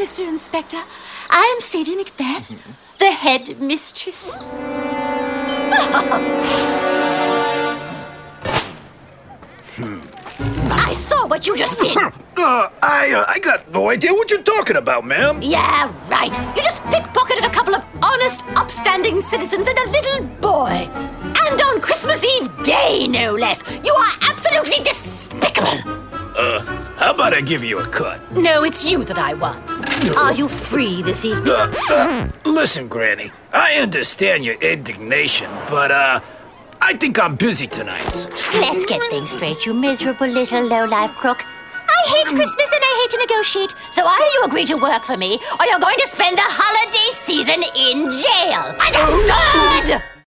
Mr. Inspector. I am Sadie Macbeth, the head mistress. I saw what you just did. I got no idea what you're talking about, ma'am. Yeah, right. You just pickpocketed a couple of honest, upstanding citizens and a little boy. And on Christmas Eve Day, no less. You are absolutely despicable. How about I give you a cut? No, it's you that I want. Are you free this evening? Listen, Granny, I understand your indignation, but, I think I'm busy tonight. Let's get things straight, you miserable little low-life crook. I hate Christmas and I hate to negotiate. So either you agree to work for me, or you're going to spend the holiday season in jail. Understood?